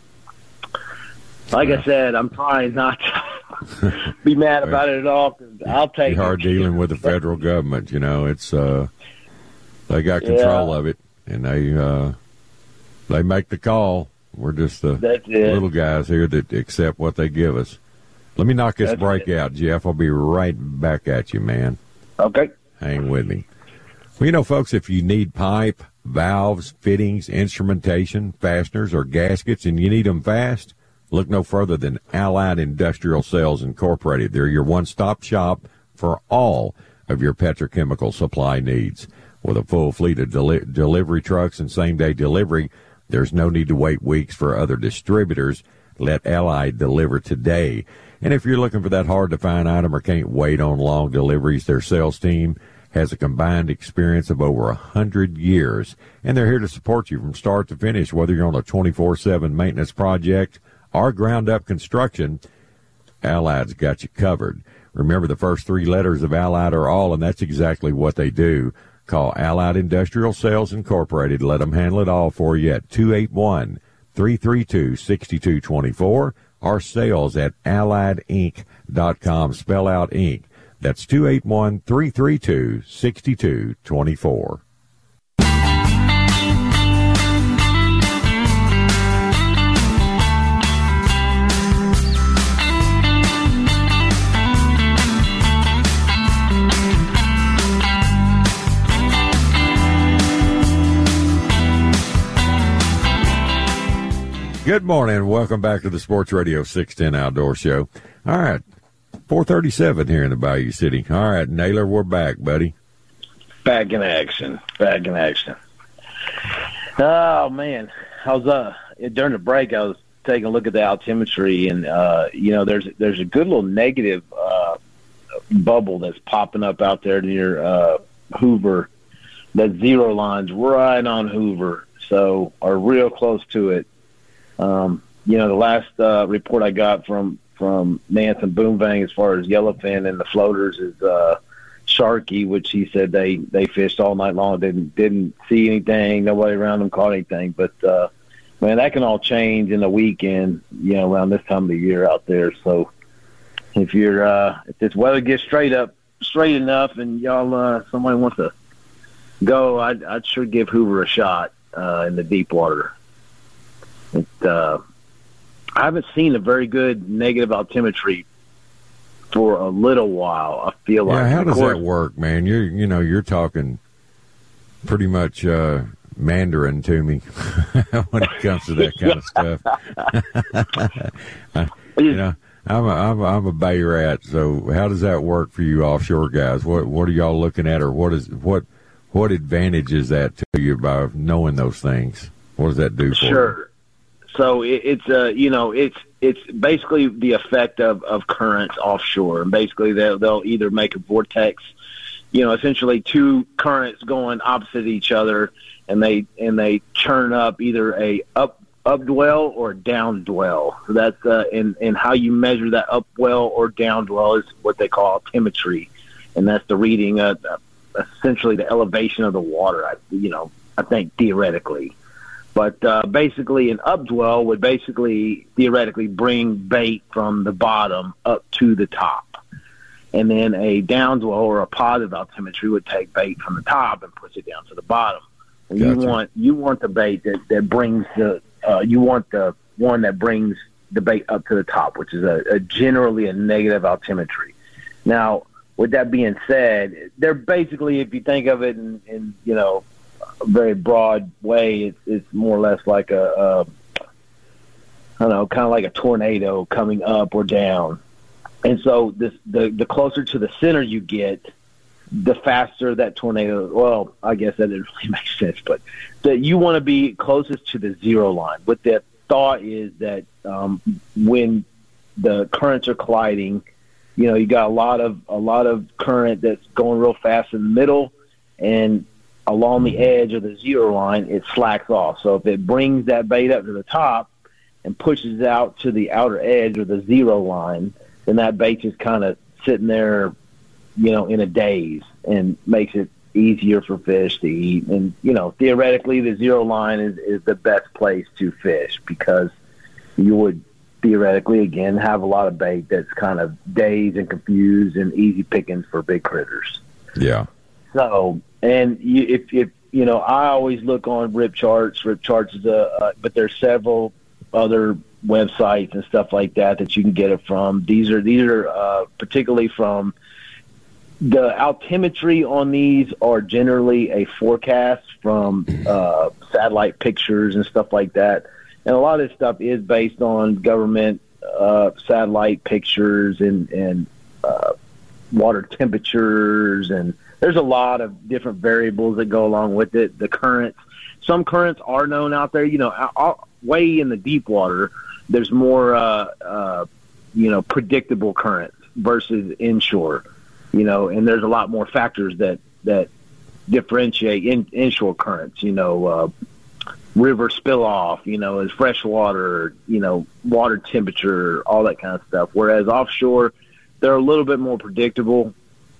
like Yeah. I said, I'm trying not to be mad about it at all, because I'll take It's hard it. dealing with the federal government. You know, it's uh, they got control Yeah. of it, and they uh, they make the call. We're just the That's it. little guys here that accept what they give us. Let me knock this That's break it. out, Jeff. I'll be right back at you, man. Okay. Hang with me. Well, you know, folks, if you need pipe, valves, fittings, instrumentation, fasteners, or gaskets, and you need them fast, look no further than Allied Industrial Sales Incorporated. They're your one-stop shop for all of your petrochemical supply needs. With a full fleet of deli- delivery trucks and same-day delivery, there's no need to wait weeks for other distributors. Let Allied deliver today. And if you're looking for that hard-to-find item or can't wait on long deliveries, their sales team has a combined experience of over one hundred years, and they're here to support you from start to finish, whether you're on a twenty-four seven maintenance project or ground-up construction. Allied's got you covered. Remember, the first three letters of Allied are all, and that's exactly what they do. Call Allied Industrial Sales Incorporated. Let them handle it all for you at two eight one, three three two, six two two four or sales at allied inc dot com. Spell out Inc. That's two eight one, three three two, six two two four. Good morning. Welcome back to the Sports Radio six ten Outdoor Show. All right, four thirty-seven here in the Bayou City. All right, Naylor, we're back, buddy. Back in action. Back in action. Oh, man. I was, uh, during the break, I was taking a look at the altimetry, and, uh, you know, there's there's a good little negative uh, bubble that's popping up out there near uh, Hoover. That zero line's right on Hoover, so are real close to it. Um, you know, the last uh, report I got from, from Nance and Boomvang as far as yellowfin and the floaters is uh, Sharky, which he said they, they fished all night long, didn't didn't see anything, nobody around them caught anything. But, uh, man, that can all change in the weekend, you know, around this time of the year out there. So if you're uh, if this weather gets straight up, straight enough, and y'all uh, somebody wants to go, I'd, I'd sure give Hoover a shot uh, in the deep water. It, uh, I haven't seen a very good negative altimetry for a little while. I feel Yeah, like. how Of does course- that work, man? You're, you know, you're talking pretty much uh, Mandarin to me when it comes to that kind of stuff. you know, I'm a, I'm a, I'm a Bay Rat, so how does that work for you offshore guys? What what are y'all looking at, or what is what what advantage is that to you by knowing those things? What does that do for you? Sure. So it, it's uh you know it's it's basically the effect of, of currents offshore, and basically they'll they'll either make a vortex, you know, essentially two currents going opposite each other, and they and they churn up either a up updwell or downdwell. So that's uh, and and how you measure that upwell or downdwell is what they call altimetry, and that's the reading of uh, essentially the elevation of the water. I, you know, I think theoretically, but uh, basically an updwell would basically theoretically bring bait from the bottom up to the top. And then a downdwell or a positive altimetry would take bait from the top and push it down to the bottom. And Gotcha. You want you want the bait that, that brings the uh, you want the one that brings the bait up to the top, which is a, a generally a negative altimetry. Now, with that being said, they're basically, if you think of it in, in you know a very broad way, it's, it's more or less like a, a I don't know, kind of like a tornado coming up or down. And so this, the the closer to the center you get, the faster that tornado. Well, I guess that didn't really make sense, but that you want to be closest to the zero line. What the thought is that um, when the currents are colliding, you know, you got a lot of a lot of current that's going real fast in the middle, and along the edge of the zero line, it slacks off. So if it brings that bait up to the top and pushes it out to the outer edge or the zero line, then that bait just kind of sitting there, you know, in a daze, and makes it easier for fish to eat. And, you know, theoretically, the zero line is, is the best place to fish, because you would theoretically, again, have a lot of bait that's kind of dazed and confused and easy pickings for big critters. Yeah. So, and you, if, if, you know, I always look on Rip Charts. Rip Charts is a, uh, but there's several other websites and stuff like that that you can get it from. These are these are uh, particularly from the altimetry on these are generally a forecast from uh, satellite pictures and stuff like that. And a lot of this stuff is based on government uh, satellite pictures and and uh, water temperatures, and there's a lot of different variables that go along with it. The currents, some currents are known out there. You know, out, way in the deep water, there's more, uh, uh, you know, predictable currents versus inshore, you know, and there's a lot more factors that, that differentiate in, inshore currents, you know, uh, river spill off, you know, is fresh water, you know, water temperature, all that kind of stuff. Whereas offshore, they're a little bit more predictable.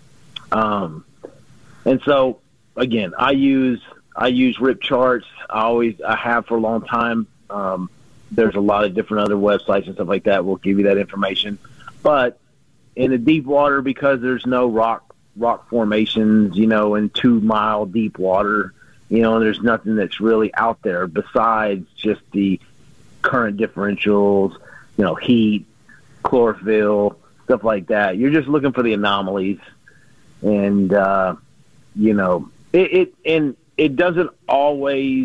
Um, and so again, I use, I use Rip Charts. I always, I have for a long time. Um, There's a lot of different other websites and stuff like that will give you that information. But in the deep water, because there's no rock rock formations, you know, in two-mile deep water, you know, and there's nothing that's really out there besides just the current differentials, you know, heat, chlorophyll, stuff like that. You're just looking for the anomalies. And, uh, you know, it, it and it doesn't always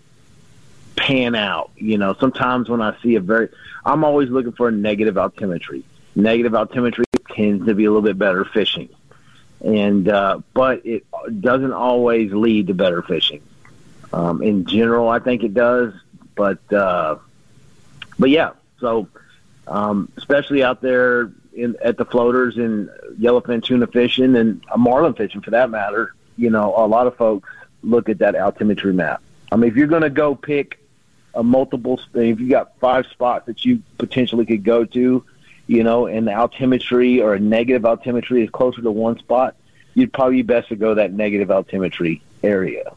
pan out. You know, sometimes when I see a very, I'm always looking for a negative altimetry. Negative altimetry tends to be a little bit better fishing, and uh, but it doesn't always lead to better fishing. Um, in general, I think it does, but uh, but yeah. So um, especially out there in, at the floaters and yellowfin tuna fishing and marlin fishing for that matter, you know, a lot of folks look at that altimetry map. I mean, if you're going to go pick a multiple, if you got five spots that you potentially could go to, you know, and the altimetry or a negative altimetry is closer to one spot, you'd probably be best to go that negative altimetry area.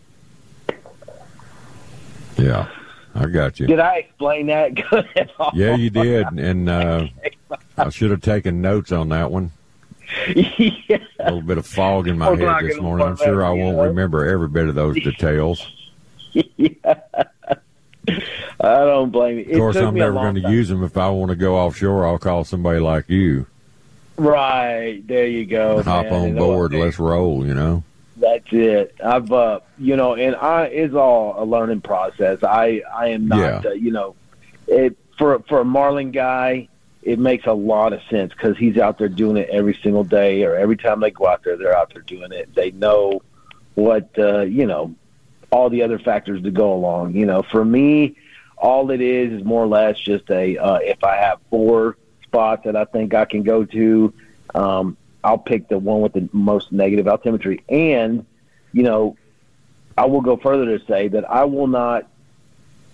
Yeah, I got you. Did I explain that good at all? Yeah, you did, and uh, I should have taken notes on that one. Yeah. A little bit of fog in my Four head o'clock this in the morning. I'm sure I won't yeah. remember every bit of those details. Yeah. I don't blame you. Of course, I'm never going to use them. If I want to go offshore, I'll call somebody like you. Right. There you go. Hop man. on You know board. what, Let's roll, you know. That's it. I've, uh, you know, and I, it's all a learning process. I, I am not, Yeah. uh, you know, it for, for a marlin guy, it makes a lot of sense because he's out there doing it every single day, or every time they go out there, they're out there doing it. They know what, uh, you know, all the other factors to go along. You know, for me, all it is is more or less just a, uh, if I have four spots that I think I can go to, um, I'll pick the one with the most negative altimetry. And, you know, I will go further to say that I will not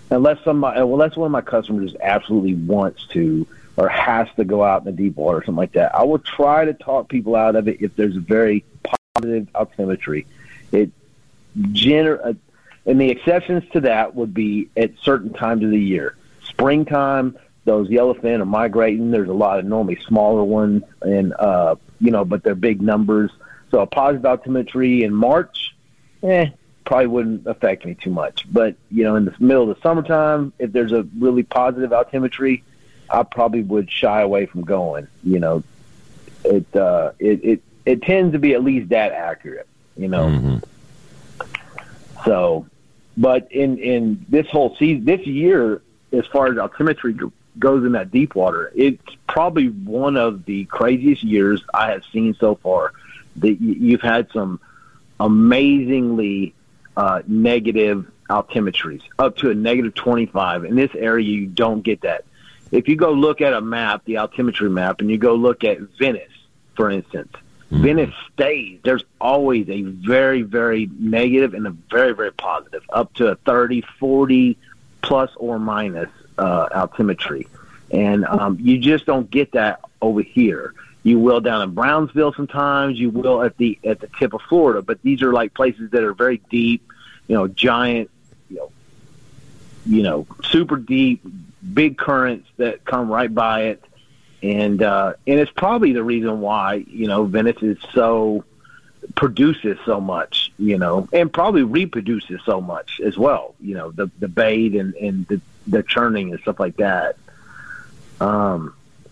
unless somebody, unless one of my customers absolutely wants to or has to go out in the deep water or something like that, I will try to talk people out of it if there's a very positive altimetry. It gener- and the exceptions to that would be at certain times of the year. Springtime, those yellowfin are migrating. There's a lot of normally smaller ones, and uh, you know, but they're big numbers. So a positive altimetry in March, eh, probably wouldn't affect me too much. But you know, in the middle of the summertime, if there's a really positive altimetry, I probably would shy away from going. You know, it uh, it it it tends to be at least that accurate. You know, Mm-hmm. so. But in, in this whole season, this year, as far as altimetry goes in that deep water, it's probably one of the craziest years I have seen so far. That you've had some amazingly uh, negative altimetries, up to a negative twenty-five. In this area, you don't get that. If you go look at a map, the altimetry map, and you go look at Venice, for instance, mm-hmm. Venice stays. There's always a very, very negative and a very, very positive, up to a thirty, forty plus or minus uh, altimetry. And um, you just don't get that over here. You will down in Brownsville sometimes. You will at the at the tip of Florida. But these are like places that are very deep, you know, giant, you know, you know, super deep, big currents that come right by it. And uh, and it's probably the reason why, you know, Venice is so produces so much, you know, and probably reproduces so much as well, you know, the the bait and, and the, the churning and stuff like that. Um,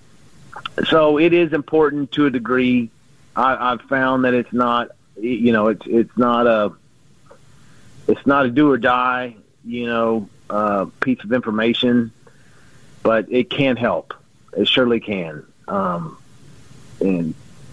so it is important to a degree. I, I've found that it's not, you know, it's it's not a it's not a do or die, you know, uh, piece of information, but it can help. It surely can. Um, and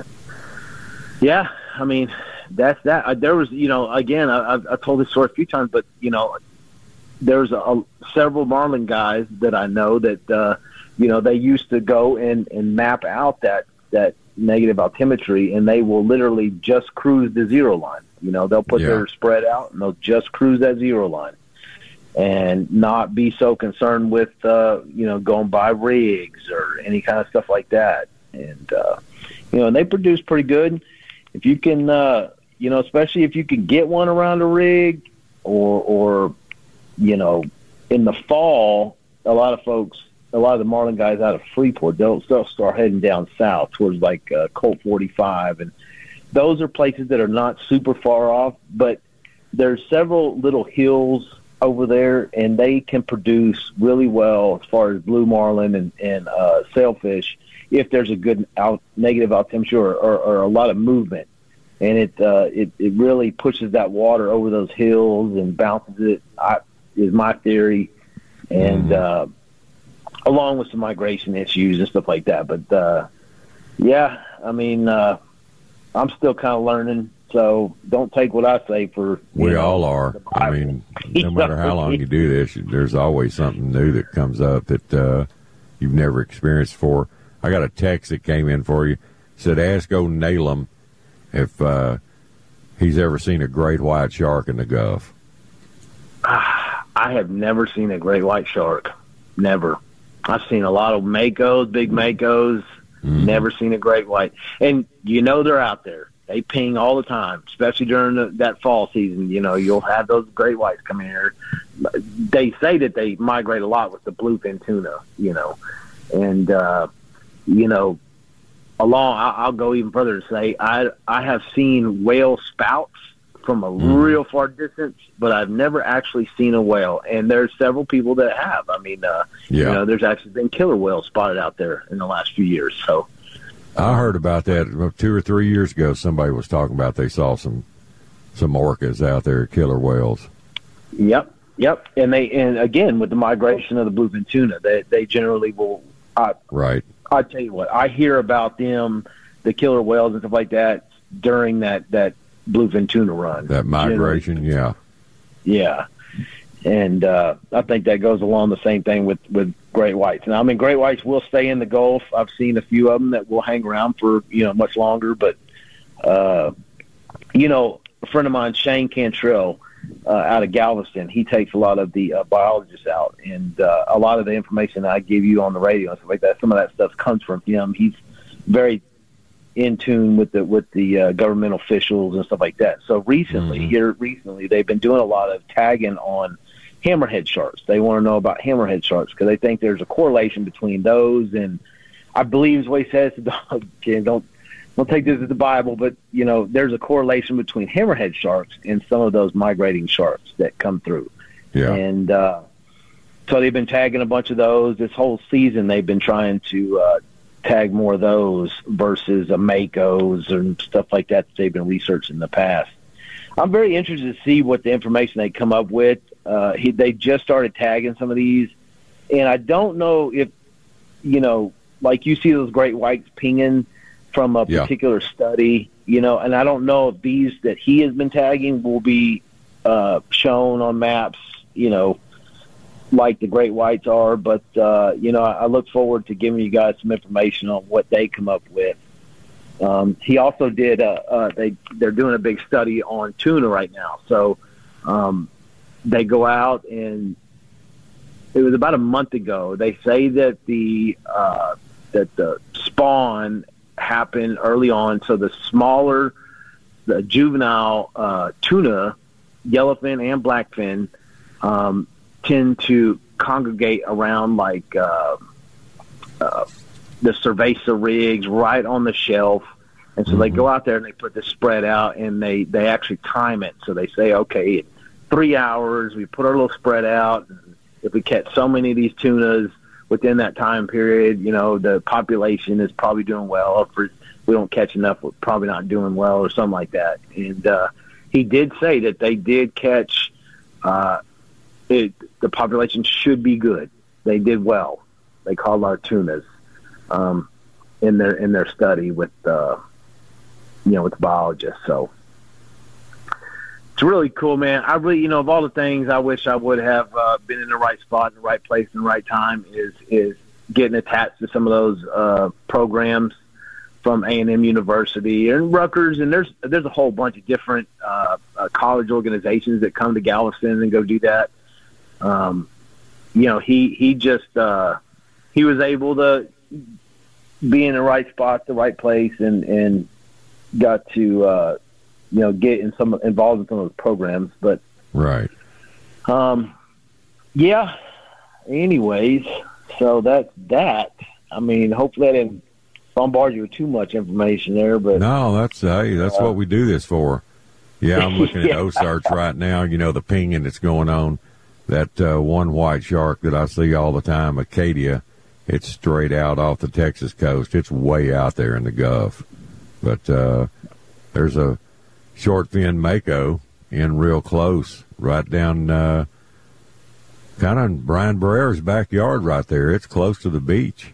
yeah, I mean, that's that. I, there was, you know, again, I, I've, I've told this story a few times, but you know, there's a, a, several marlin guys that I know that, uh, you know, they used to go and, and map out that, that negative altimetry, and they will literally just cruise the zero line. You know, they'll put yeah. their spread out and they'll just cruise that zero line and not be so concerned with, uh, you know, going by rigs or any kind of stuff like that. And, uh, you know, and they produce pretty good. If you can, uh, you know, especially if you can get one around a rig or, or, you know, in the fall, a lot of folks, a lot of the marlin guys out of Freeport, they'll, they'll start heading down south towards like uh, Colt forty-five. And those are places that are not super far off, but there's several little hills over there, and they can produce really well as far as blue marlin and, and uh, sailfish if there's a good out, negative altimetry or, or, or a lot of movement. And it, uh, it it really pushes that water over those hills and bounces it, I, is my theory, and mm. uh, along with some migration issues and stuff like that. But, uh, yeah, I mean, uh, I'm still kind of learning. So don't take what I say for. We know, all are. I mean, no matter how long you do this, there's always something new that comes up that uh, you've never experienced before. I got a text that came in for you. Said, ask O'Neill if uh, he's ever seen a great white shark in the Gulf. I have never seen a great white shark. Never. I've seen a lot of makos, big makos. Mm-hmm. Never seen a great white. And you know they're out there. They ping all the time, especially during the, that fall season. You know, you'll have those great whites come in here. They say that they migrate a lot with the bluefin tuna, you know. And, uh, you know, along, I'll go even further to say I I have seen whale spouts from a mm. real far distance, but I've never actually seen a whale. And there's several people that have. I mean, uh, yeah. you know, there's actually been killer whales spotted out there in the last few years, so. I heard about that two or three years ago. Somebody was talking about they saw some some orcas out there, killer whales. Yep, yep. And they and again with the migration of the bluefin tuna, they they generally will. I, right. I tell you what, I hear about them, the killer whales and stuff like that during that that bluefin tuna run. That migration, generally. yeah, yeah. And uh, I think that goes along the same thing with, with great whites. And I mean, great whites will stay in the Gulf. I've seen a few of them that will hang around for, you know, much longer. But, uh, you know, a friend of mine, Shane Cantrell, uh, out of Galveston. He takes a lot of the uh, biologists out, and uh, a lot of the information that I give you on the radio and stuff like that, some of that stuff comes from him. He's very in tune with the with the uh, government officials and stuff like that. So recently, mm-hmm. here recently, they've been doing a lot of tagging on hammerhead sharks. They want to know about hammerhead sharks because they think there's a correlation between those, and I believe is what he says. Again, don't don't take this as the Bible, but you know, there's a correlation between hammerhead sharks and some of those migrating sharks that come through. Yeah, and uh, so they've been tagging a bunch of those this whole season. They've been trying to uh, tag more of those versus a Makos and stuff like that that they've been researching in the past. I'm very interested to see what the information they come up with. Uh, he, they just started tagging some of these, and I don't know if, you know, like you see those great whites pinging from a particular yeah. study, you know, and I don't know if these that he has been tagging will be uh, shown on maps, you know, like the great whites are. But, uh, you know, I, I look forward to giving you guys some information on what they come up with. Um, he also did, uh, uh, they, they're doing a big study on tuna right now. So um, they go out, and it was about a month ago. They say that the uh, that the spawn happened early on. So the smaller, the juvenile uh, tuna, yellowfin and blackfin, um, tend to congregate around like uh, uh, the cerveza rigs right on the shelf. And so mm-hmm. they go out there and they put the spread out, and they, they actually time it. So they say, okay, in three hours, we put our little spread out. And if we catch so many of these tunas within that time period, you know, the population is probably doing well. If we don't catch enough, we're probably not doing well, or something like that. And uh, he did say that they did catch uh, it. The population should be good. They did well. They called our tunas um, in their in their study with uh, you know with the biologists. So it's really cool, man. I really, you know, of all the things I wish I would have uh, been in the right spot, in the right place, in the right time, is is getting attached to some of those uh, programs from A and M University and Rutgers, and there's there's a whole bunch of different uh, uh, college organizations that come to Galveston and go do that. Um, you know, he he just uh, he was able to be in the right spot, the right place, and and got to uh, you know get in some involved in some of those programs. But right, um, yeah. Anyways, so that's that. I mean, hopefully I didn't bombard you with too much information there, but no, that's hey, that's uh, what we do this for. Yeah, I'm looking yeah. at Ozarks right now. You know, the pinging that's going on. That uh, one white shark that I see all the time, Acadia, it's straight out off the Texas coast. It's way out there in the Gulf. But uh, there's a short fin mako in real close, right down uh, kind of in Brian Barrera's backyard right there. It's close to the beach.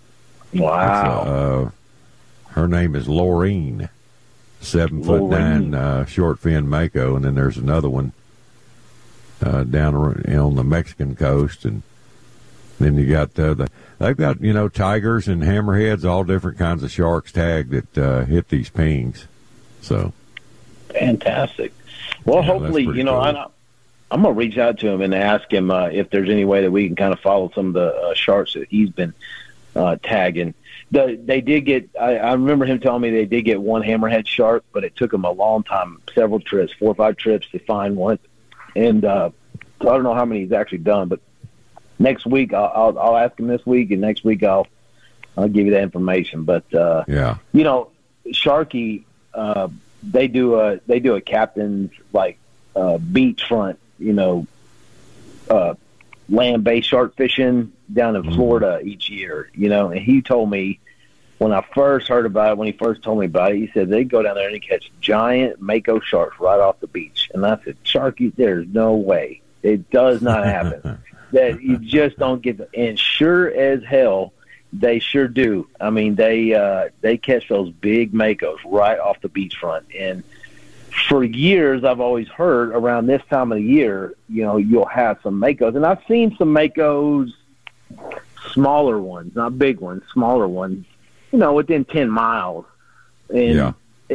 Wow. Uh, her name is Laureen, seven foot nine uh, short fin mako, and then there's another one uh, down on the Mexican coast, and then you got uh, the they've got you know tigers and hammerheads, all different kinds of sharks tagged that uh, hit these pings. So fantastic. Well, yeah, hopefully, you know, cool. I, I'm gonna reach out to him and ask him uh, if there's any way that we can kind of follow some of the uh, sharks that he's been uh, tagging. The, they did get. I, I remember him telling me they did get one hammerhead shark, but it took them a long time, several trips, four or five trips to find one. And uh, so I don't know how many he's actually done, but next week I'll, I'll, I'll ask him this week, and next week I'll I'll give you that information. But uh, yeah, you know, Sharky, uh, they do a they do a captain's like uh, beachfront, you know, uh, land-based shark fishing down in Florida mm-hmm. each year. You know, and he told me when I first heard about it, when he first told me about it, he said they go down there and they catch giant mako sharks right off the beach. And I said, Sharky, there's no way. It does not happen. That you just don't get the, and sure as hell, they sure do. I mean, they uh, they catch those big makos right off the beachfront. And for years, I've always heard around this time of the year, you know, you'll have some makos. And I've seen some makos, smaller ones, not big ones, smaller ones, you know, within ten miles. And yeah. it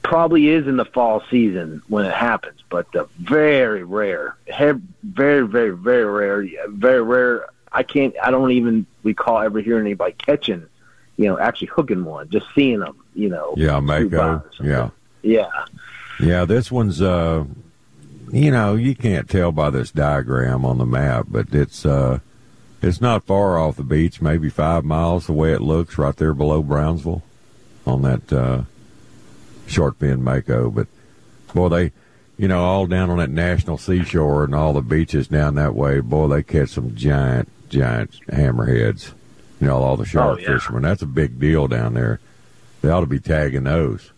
probably is in the fall season when it happens, but uh, very rare, very, very, very, very rare, very rare. I can't, I don't even recall ever hearing anybody catching, you know, actually hooking one, just seeing them, you know. Yeah, Mako. Yeah. Yeah. Yeah, this one's, uh, you know, you can't tell by this diagram on the map, but it's uh, it's not far off the beach, maybe five miles the way it looks right there below Brownsville on that uh, short fin Mako. But, boy, they, you know, all down on that National Seashore and all the beaches down that way, boy, they catch some giant, giant hammerheads. You know, all the shark oh, yeah. fishermen. That's a big deal down there. They ought to be tagging those.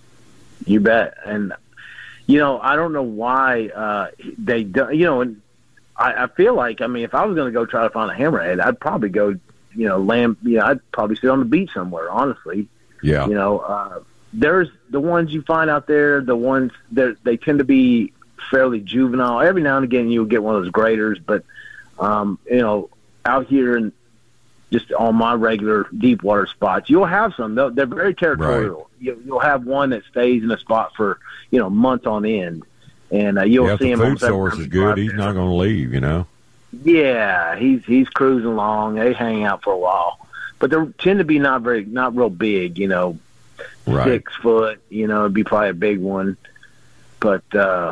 You bet. And, you know, I don't know why uh, they don't, you know, and I, I feel like, I mean, if I was going to go try to find a hammerhead, I'd probably go, you know, land, you know, I'd probably sit on the beach somewhere, honestly. Yeah. You know, uh, there's the ones you find out there, the ones that they tend to be fairly juvenile. Every now and again you'll get one of those graders, but, um, you know, out here in, just on my regular deep water spots, you'll have some. They're, they're very territorial. Right. You, you'll have one that stays in a spot for, you know, months on end, and uh, you'll yeah, see if him. The food source is good. He's there. Not going to leave. You know. Yeah, he's he's cruising along. They hang out for a while, but they tend to be not very, not real big. You know, right. six foot. You know, it'd be probably a big one, but uh,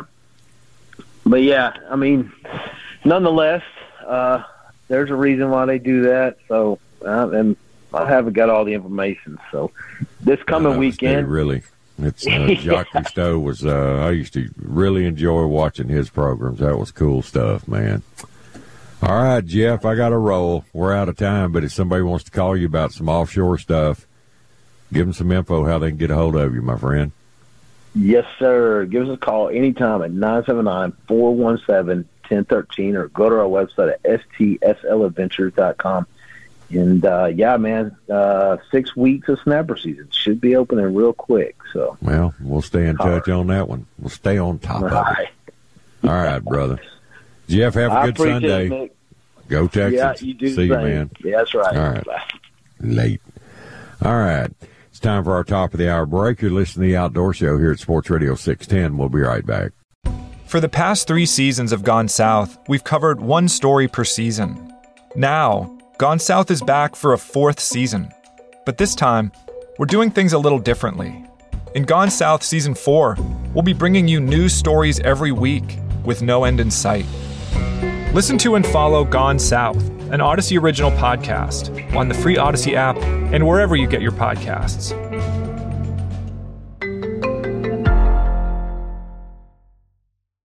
but yeah, I mean, nonetheless. Uh, There's a reason why they do that. So, uh, and I haven't got all the information. So, this coming no, weekend, really, it's uh, Jacques yeah. Cousteau was. Uh, I used to really enjoy watching his programs. That was cool stuff, man. All right, Jeff, I got to roll. We're out of time, but if somebody wants to call you about some offshore stuff, give them some info how they can get a hold of you, my friend. Yes, sir. Give us a call anytime at nine seven nine, four one seven, one zero one three or go to our website at s t s l adventures dot com. And, uh, yeah, man, uh, six weeks of snapper season should be opening real quick. So, well, we'll stay in touch on that one. We'll stay on top All of right. it. All right, brother. Jeff, have a I good Sunday. It, Go Texans. Yeah, you do See you, man. Yeah, that's right. All right. Bye. Late. All right. It's time for our top of the hour break. You're listening to the Outdoor Show here at Sports Radio six ten. We'll be right back. For the past three seasons of Gone South, we've covered one story per season. Now, Gone South is back for a fourth season. But this time, we're doing things a little differently. In Gone South Season four, we'll be bringing you news stories every week with no end in sight. Listen to and follow Gone South, an Odyssey original podcast, on the free Odyssey app and wherever you get your podcasts.